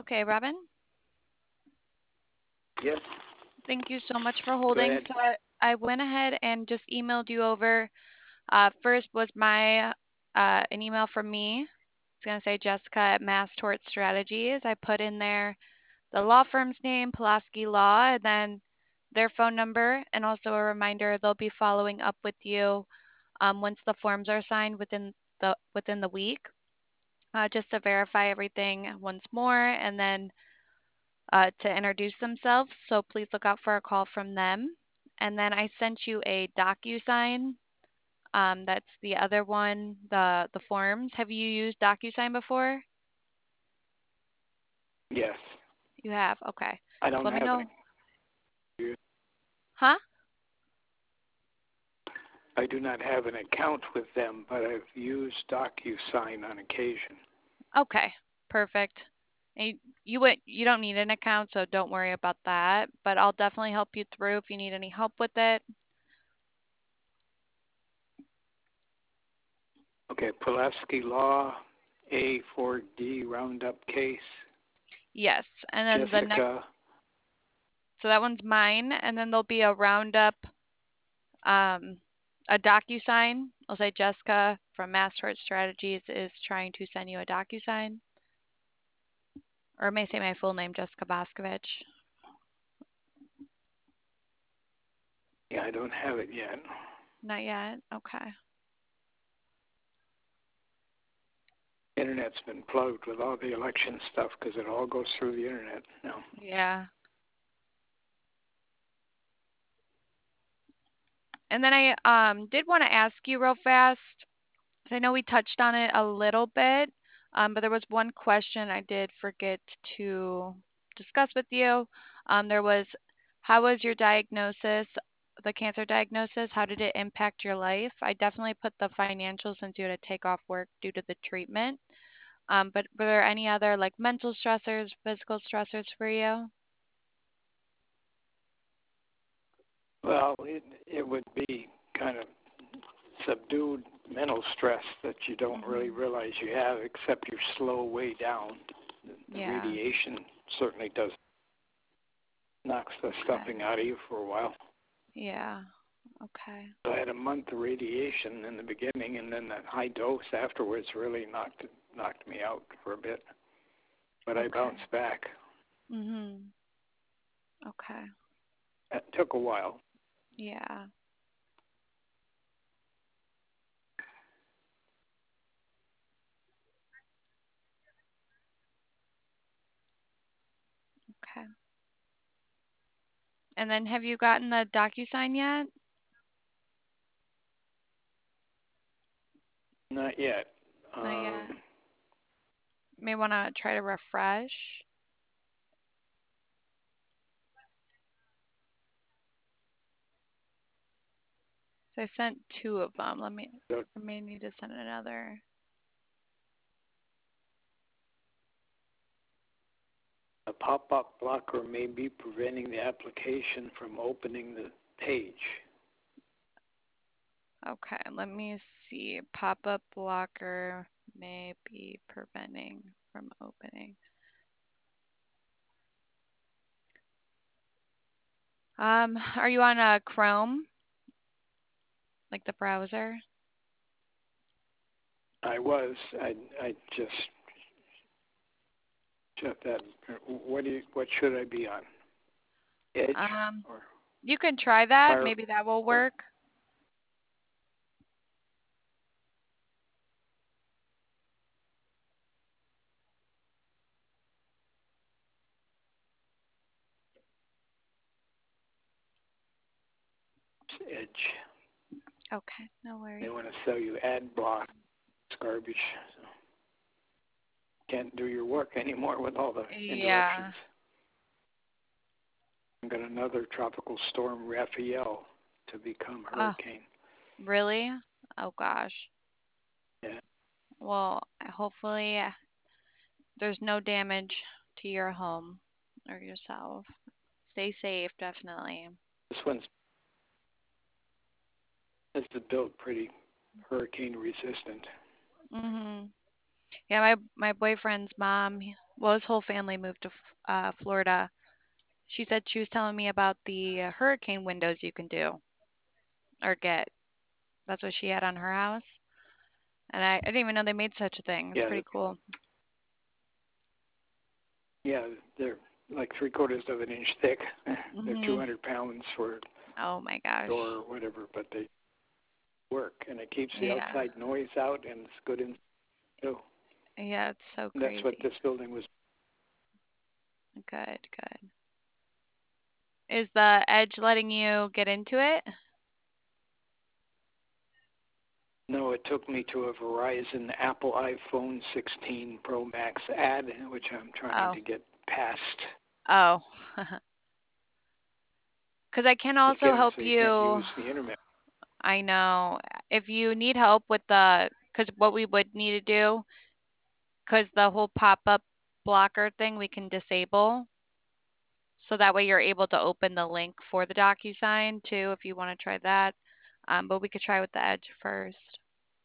Okay, Robin, Yes, thank you so much for go holding. ahead. So I went ahead and just emailed you over. First was my an email from me. It's gonna say Jessica at Mass Tort Strategies. I put in there the law firm's name, Pulaski Law, and then their phone number, and also a reminder they'll be following up with you once the forms are signed within the week, just to verify everything once more, and then to introduce themselves. So please look out for a call from them. And then I sent you a DocuSign. That's the other one, the forms. Have you used DocuSign before? Yes, You have. Okay. I So don't let me have an know. Huh? I do not have an account with them, but I've used DocuSign on occasion. Okay. Perfect. And you don't need an account, so don't worry about that. But I'll definitely help you through if you need any help with it. Okay, Pulaski Law, A4D Roundup case, Yes. And then the next, Jessica. so that one's mine, and then there'll be a roundup, um, a DocuSign. I'll say Jessica from Mass Tort Strategies is trying to send you a DocuSign. Or it may say my full name, Jessica Boscovich. Yeah, I don't have it yet. Not yet? Okay. Internet's been plugged with all the election stuff because it all goes through the internet now. Yeah. And then I did want to ask you real fast. I know we touched on it a little bit, but there was one question I did forget to discuss with you. There was, how was your diagnosis, the cancer diagnosis? How did it impact your life? I definitely put the financial since you had to take off work due to the treatment. But were there any other like mental stressors, physical stressors for you? Well, it would be kind of subdued mental stress that you don't really Hmm. realize you have, except you slow way down. The Yeah. radiation certainly does knocks the Okay. stuffing out of you for a while. Yeah. Okay. I had a month of radiation in the beginning, and then that high dose afterwards really knocked me out for a bit. But I Okay. bounced back. Mhm. Okay. It took a while. Yeah. Okay. And then have you gotten the DocuSign yet? Not yet. Not yet. Um, May want to try to refresh. So I sent two of them. the, I may need to send another. the pop-up blocker may be preventing the application from opening the page. Okay, let me see. Pop-up blocker may be preventing from opening. Are you on a Chrome, like the browser? I was. I just shut that. What should I be on? Edge Um, or you can try that. Fire? Maybe that will work. Edge. Okay, no They worries. want to sell you ad block. It's garbage. So can't do your work anymore with all the interruptions. Yeah. We've got another tropical storm, Raphael, to become Oh, hurricane. really? Oh gosh. Yeah. Well, hopefully there's no damage to your home or yourself. Stay safe, definitely. This one's is built pretty hurricane resistant. Mhm. Yeah, my boyfriend's mom Well, his whole family moved to Florida. She said she was telling me about the hurricane windows you can do or get. That's what she had on her house. And I didn't even know they made such a thing. It's Yeah, pretty cool. yeah, they're like 3/4 of an inch thick. They're Hmm 200 pounds for Oh my a door gosh. or whatever, but they work and it keeps the Yeah. outside noise out and it's good in. So Yeah, it's so that's what crazy. this building was. Good, good. Is the Edge letting you get into it? No, it took me to a Verizon Apple iPhone 16 Pro Max ad, which I'm trying Oh, to get past. oh. Because I can It's also getting help so you can't you. use the internet. I know. If you need help with because what we would need to do, because the whole pop-up blocker thing we can disable. So that way you're able to open the link for the DocuSign too, if you want to try that. But we could try with the Edge first.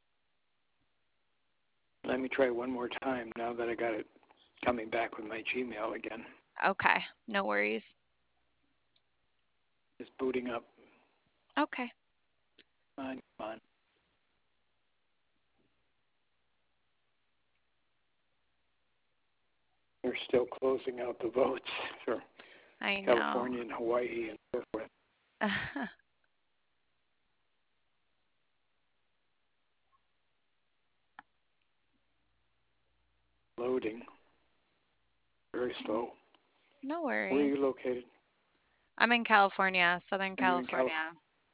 Let me try one more time now that I got it coming back with my Gmail again. Okay, no worries. It's booting up. Okay. Come on. They're still closing out the votes for I know. California and Hawaii and so forth. Loading. Very slow. No Where are you worries. located? I'm in California, Southern Are you in California? California.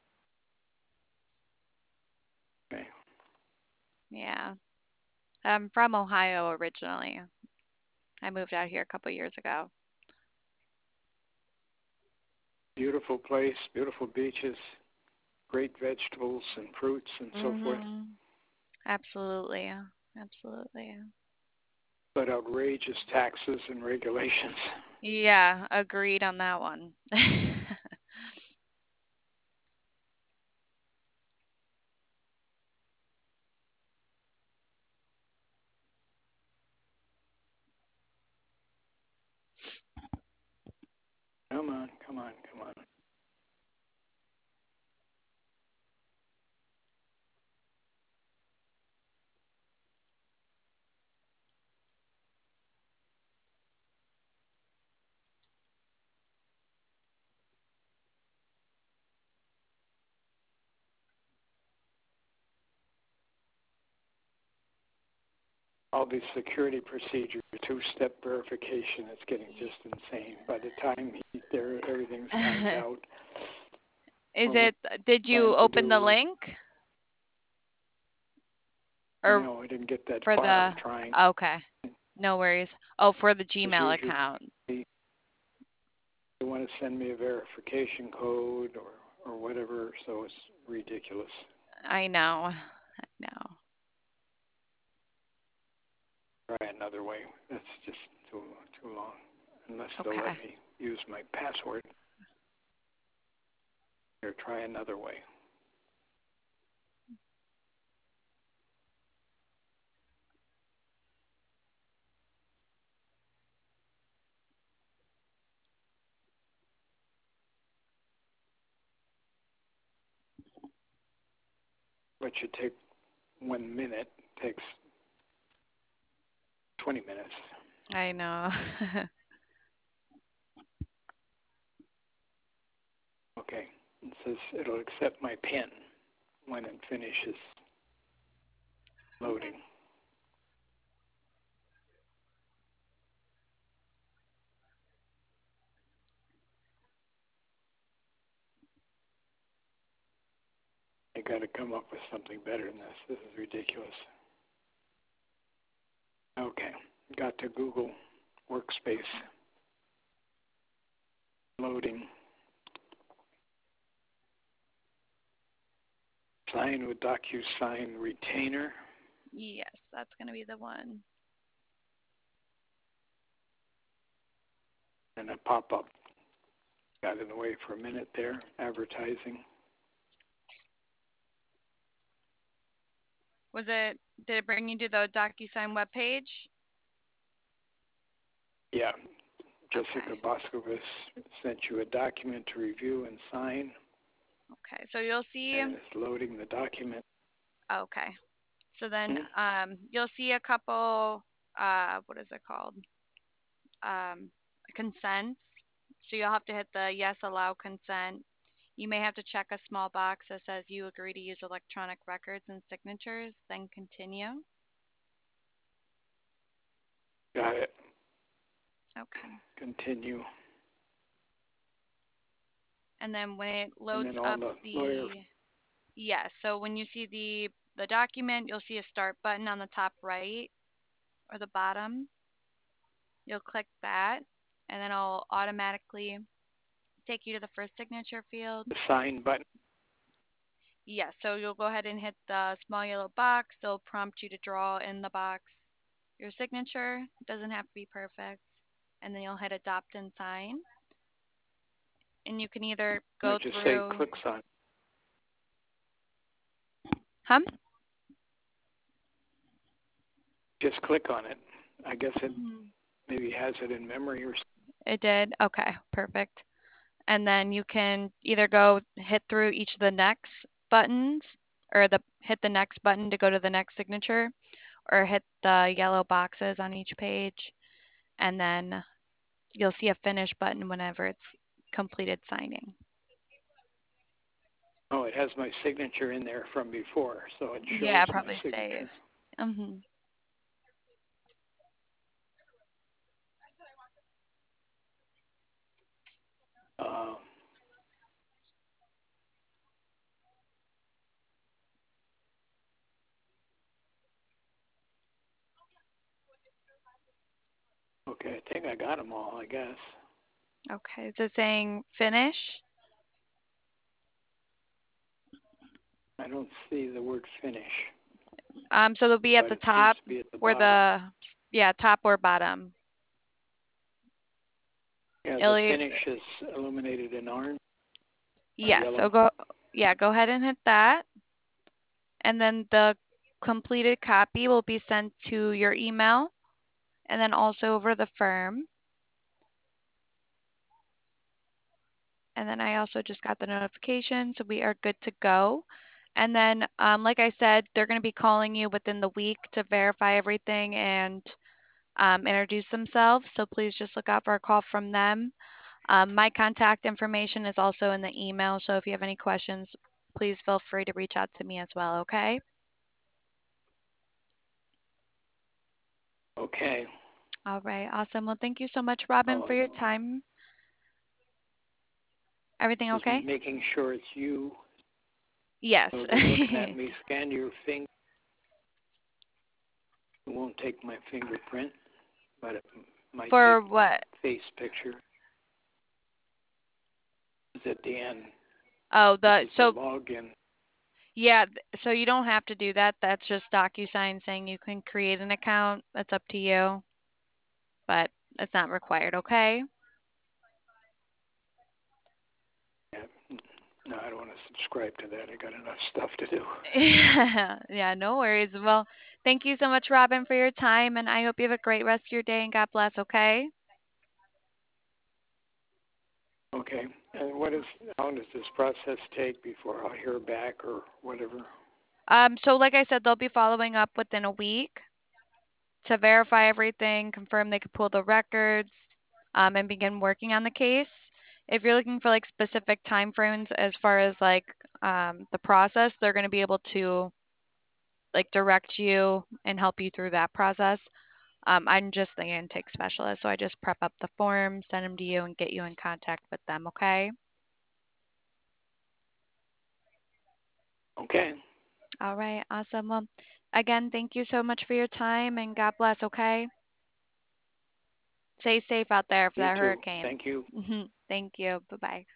Okay. Yeah. I'm from Ohio originally. I moved out here a couple years ago. Beautiful place, beautiful beaches, great vegetables and fruits and so forth. Absolutely. Absolutely. But outrageous taxes and regulations. Yeah, agreed on that one. Come on, come on, come on. All these security procedures, two-step verification, it's getting just insane. By the time everything's timed out, Is what it, did we're you trying to open the do is, link or no, I didn't get that for far. I'm the, trying. okay, no worries. Oh, for the Because Gmail usually account. they want to send me a verification code or whatever, so it's ridiculous. I know. I know. Try another way. That's just too long. Unless they'll let Okay. me use my password. Or try another way. What should take 1 minute takes 20 minutes. I know. Okay. It says it'll accept my PIN when it finishes Okay. loading. I got to come up with something better than this. This is ridiculous. Okay. Got to Google Workspace. Loading. Sign with DocuSign Retainer. Yes, that's going to be the one. And a pop-up. Got in the way for a minute there. Advertising. Did it bring you to the DocuSign webpage? Yeah. Jessica Okay. Boscovich sent you a document to review and sign, Okay. So you'll see. and it's loading the document. Okay. So then Hmm? you'll see a couple, what is it called? Um, consents. So you'll have to hit the yes, allow consent. You may have to check a small box that says you agree to use electronic records and signatures, then continue. Got it. Okay. Continue. And then when it And loads then all up the lawyer. the, yes, so when you see the document, you'll see a start button on the top right or the bottom. You'll click that, and then it'll automatically take you to the first signature field. The sign button. Yes, so you'll go ahead and hit the small yellow box. They'll prompt you to draw in the box your signature. It doesn't have to be perfect. And then you'll hit adopt and sign. And you can either No, go just say through, clicks on. hum? Just click on it. I guess it Mhm. maybe has it in memory or something. It did? Okay, perfect. And then you can either go hit through each of the next buttons or hit the next button to go to the next signature or hit the yellow boxes on each page and then you'll see a finish button whenever it's completed signing. Oh, it has my signature in there from before, so it shows Yeah, my probably signature. saved. Hmm. Uh, okay, I think I got them all, I guess. Okay, is it saying finish? I don't see the word finish, So they'll be at but the it seems top to be at the where bottom. yeah, top or bottom. Yeah, the It'll, finish is illuminated in orange or yeah, so yellow. go ahead and hit that. And then the completed copy will be sent to your email and then also over the firm. And then I also just got the notification, so we are good to go. And then, like I said, they're going to be calling you within the week to verify everything and introduce themselves. So please just look out for a call from them. My contact information is also in the email, so if you have any questions, please feel free to reach out to me as well, okay? Okay. All right, awesome. Well, thank you so much, Robin, Oh, for your time. Everything just okay? making sure it's you. Yes. So they're looking at me, scan your finger. It won't take my fingerprint, but it might For take my what? face picture. It's at the end. Oh, This the is the so login. yeah, so you don't have to do that. That's just DocuSign saying you can create an account. That's up to you, but it's not required, okay? Yeah. No, I don't want to subscribe to that. I got enough stuff to do. Yeah, no worries. Well, thank you so much, Robin, for your time, and I hope you have a great rest of your day and God bless, okay? Okay. And how does this process take before I hear back or whatever? So like I said, they'll be following up within a week to verify everything, confirm they could pull the records, and begin working on the case. If you're looking for like specific time frames as far as like the process, they're going to be able to like direct you and help you through that process. I'm just the intake specialist, so I just prep up the forms, send them to you, and get you in contact with them, okay? Okay. All right, awesome. Well, again, thank you so much for your time and God bless, okay? Stay safe out there for You that too. hurricane. Thank you. Thank you. Bye bye.